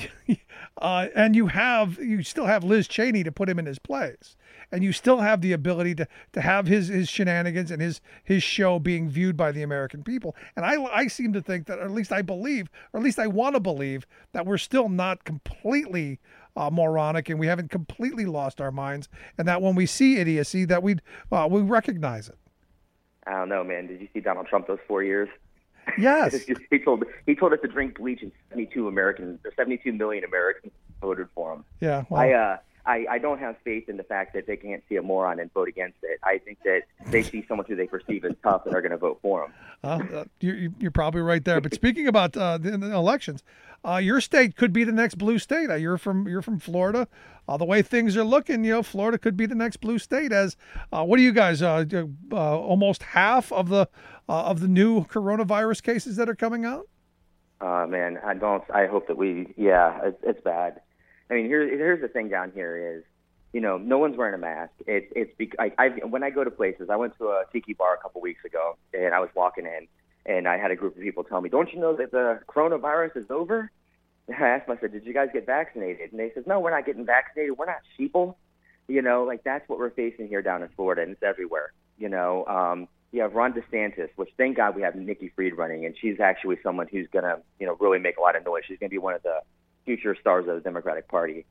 you still have Liz Cheney to put him in his place, and you still have the ability to have his shenanigans and his show being viewed by the American people. And I seem to think that, or at least I believe, or at least I want to believe, that we're still not completely moronic and we haven't completely lost our minds, and that when we see idiocy that we recognize it. I don't know, man. Did you see Donald Trump those 4 years? Yes. he told us to drink bleach, and 72 million Americans voted for him. Yeah. Well, I don't have faith in the fact that they can't see a moron and vote against it. I think that they see someone who they perceive as tough and are going to vote for him. You're probably right there. But speaking about the elections, your state could be the next blue state. You're from Florida. The way things are looking, Florida could be the next blue state. As what do you guys? Almost half of the new coronavirus cases that are coming out. Man, I hope that it's bad. I mean, here's the thing down here is, no one's wearing a mask. When I go to places, I went to a tiki bar a couple weeks ago, and I was walking in, and I had a group of people tell me, "Don't you know that the coronavirus is over?" And I asked them, I said, "Did you guys get vaccinated?" And they said, "No, we're not getting vaccinated. We're not sheeple." That's what we're facing here down in Florida, and it's everywhere. You have Ron DeSantis, which thank God we have Nikki Fried running, and she's actually someone who's going to, really make a lot of noise. She's going to be one of the future stars of the Democratic Party.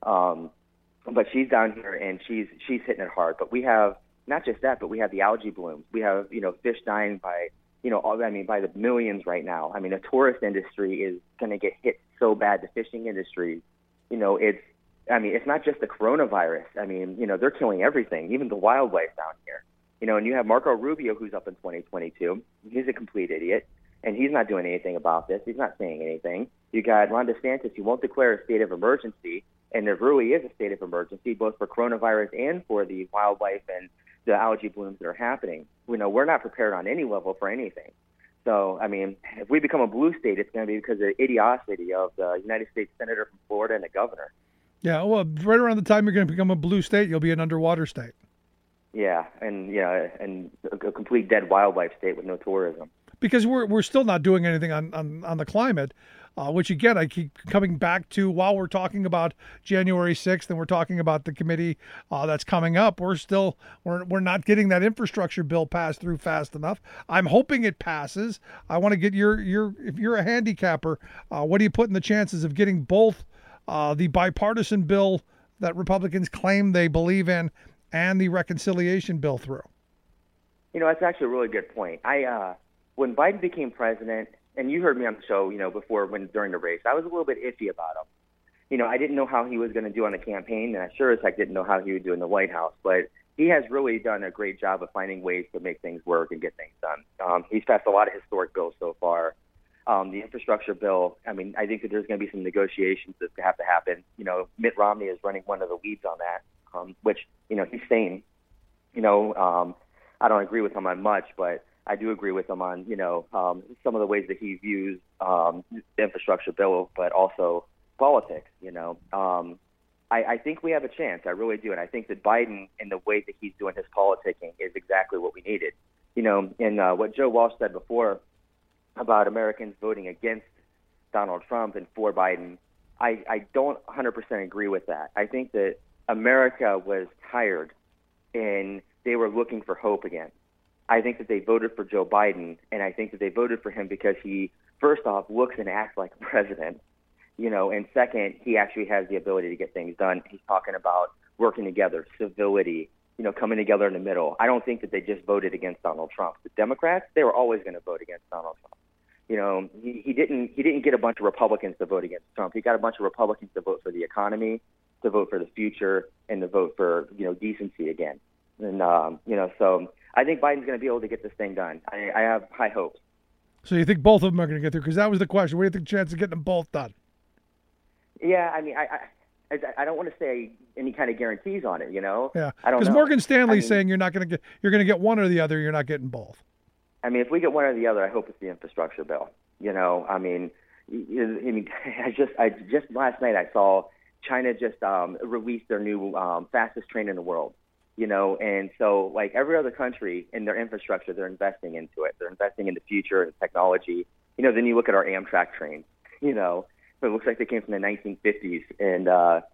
But she's down here and she's hitting it hard. But we have not just that, but we have the algae blooms. We have, fish dying by, by the millions right now. I mean, the tourist industry is going to get hit so bad. The fishing industry, it's not just the coronavirus. I mean, they're killing everything, even the wildlife down here. And you have Marco Rubio, who's up in 2022. He's a complete idiot, and he's not doing anything about this. He's not saying anything. You got Ron DeSantis, who won't declare a state of emergency, and there really is a state of emergency, both for coronavirus and for the wildlife and the algae blooms that are happening. We're not prepared on any level for anything. So, I mean, if we become a blue state, it's going to be because of the idiocy of the United States Senator from Florida and the governor. Yeah, well, right around the time you're going to become a blue state, you'll be an underwater state. Yeah, and a complete dead wildlife state with no tourism. Because we're still not doing anything on the climate, which again I keep coming back to while we're talking about January 6th and we're talking about the committee that's coming up. We're not getting that infrastructure bill passed through fast enough. I'm hoping it passes. I want to get your if you're a handicapper, what do you put in the chances of getting both the bipartisan bill that Republicans claim they believe in and the reconciliation bill through? That's actually a really good point. When Biden became president, and you heard me on the show, before during the race, I was a little bit iffy about him. I didn't know how he was going to do on the campaign, and I sure as heck didn't know how he would do in the White House. But he has really done a great job of finding ways to make things work and get things done. He's passed a lot of historic bills so far. The infrastructure bill, I mean, I think that there's going to be some negotiations that have to happen. Mitt Romney is running one of the leads on that, which, he's saying, I don't agree with him on much, but I do agree with him on, some of the ways that he views the infrastructure bill, but also politics. I think we have a chance. I really do. And I think that Biden and the way that he's doing his politicking is exactly what we needed. And what Joe Walsh said before, about Americans voting against Donald Trump and for Biden, I don't 100% agree with that. I think that America was tired and they were looking for hope again. I think that they voted for Joe Biden, and I think that they voted for him because he, first off, looks and acts like a president, and second, he actually has the ability to get things done. He's talking about working together, civility, coming together in the middle. I don't think that they just voted against Donald Trump. The Democrats, they were always going to vote against Donald Trump. He didn't get a bunch of Republicans to vote against Trump. He got a bunch of Republicans to vote for the economy, to vote for the future, and to vote for decency again. And so I think Biden's going to be able to get this thing done. I have high hopes. So you think both of them are going to get through? Because that was the question. What do you think the chance of getting them both done? Yeah, I mean, I don't want to say any kind of guarantees on it. Yeah, I don't know. Because Morgan Stanley's saying you're going to get one or the other. You're not getting both. I mean, if we get one or the other, I hope it's the infrastructure bill. I mean, I just last night I saw China just released their new fastest train in the world. And so like every other country in their infrastructure, they're investing into it. They're investing in the future and technology. Then you look at our Amtrak trains. It looks like they came from the 1950s, and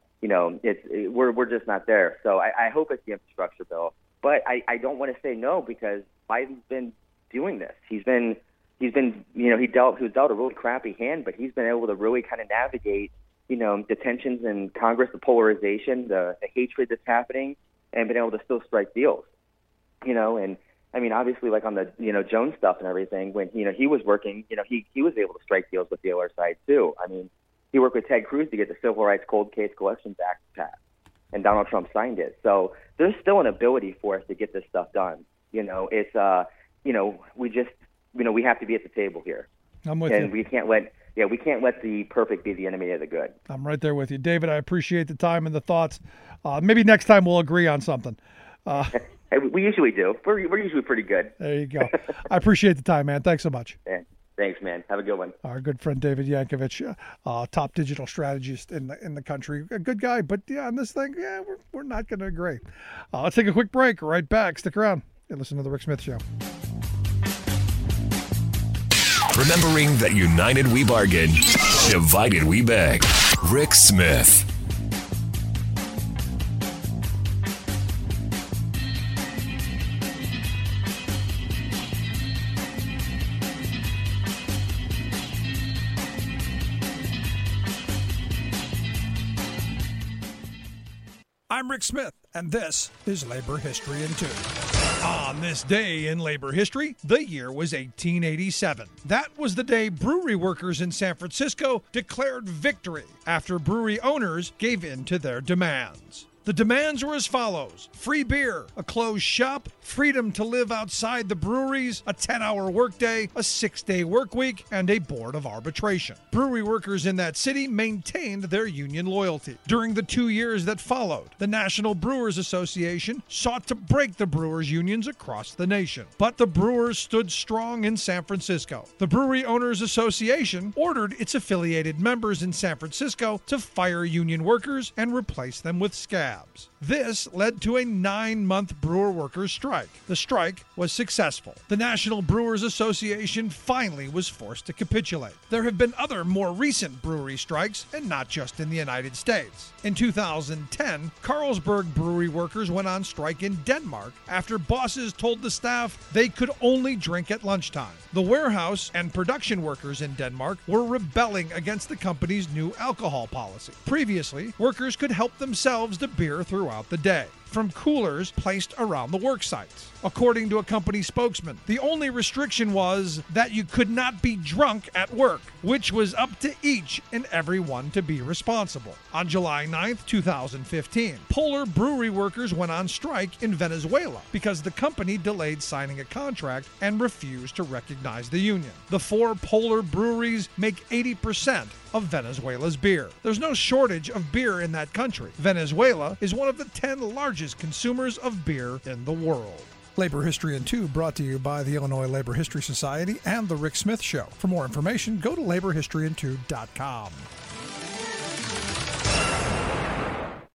we're just not there. So I hope it's the infrastructure bill, but I don't want to say no because Biden's been doing this. He was dealt a really crappy hand, but he's been able to really kind of navigate, the tensions in Congress, the polarization, the hatred that's happening, and been able to still strike deals. And I mean, obviously, like on the Jones stuff and everything, when he was working, he was able to strike deals with the other side too. I mean, he worked with Ted Cruz to get the Civil Rights Cold Case Collections Act passed, and Donald Trump signed it. So there's still an ability for us to get this stuff done. It's we just we have to be at the table here. I'm with you. And we can't let the perfect be the enemy of the good. I'm right there with you, David. I appreciate the time and the thoughts. Maybe next time we'll agree on something. We usually do. We're usually pretty good. There you go. I appreciate the time, man. Thanks so much. Yeah. Thanks, man. Have a good one. Our good friend David Yankovich, top digital strategist in the country. A good guy, but on this thing, we're not going to agree. Let's take a quick break. Right back. Stick around and listen to The Rick Smith Show. Remembering that united we bargain, divided we beg. Rick Smith. I'm Rick Smith, and this is Labor History in 2. On this day in labor history, the year was 1887. That was the day brewery workers in San Francisco declared victory after brewery owners gave in to their demands. The demands were as follows: free beer, a closed shop, freedom to live outside the breweries, a 10-hour workday, a 6-day work week, and a board of arbitration. Brewery workers in that city maintained their union loyalty. During the 2 years that followed, the National Brewers Association sought to break the brewers' unions across the nation. But the brewers stood strong in San Francisco. The Brewery Owners Association ordered its affiliated members in San Francisco to fire union workers and replace them with scabs. This led to a 9-month brewer workers' strike. The strike was successful. The National Brewers Association finally was forced to capitulate. There have been other more recent brewery strikes, and not just in the United States. In 2010, Carlsberg brewery workers went on strike in Denmark after bosses told the staff they could only drink at lunchtime. The warehouse and production workers in Denmark were rebelling against the company's new alcohol policy. Previously, workers could help themselves to beer throughout the day from coolers placed around the work sites. According to a company spokesman, the only restriction was that you could not be drunk at work, which was up to each and every one to be responsible. On July 9th, 2015, Polar brewery workers went on strike in Venezuela because the company delayed signing a contract and refused to recognize the union. The 4 Polar breweries make 80% of Venezuela's beer. There's no shortage of beer in that country. Venezuela is one of the 10 largest consumers of beer in the world. Labor History in 2 brought to you by the Illinois Labor History Society and The Rick Smith Show. For more information, go to laborhistoryin2.com.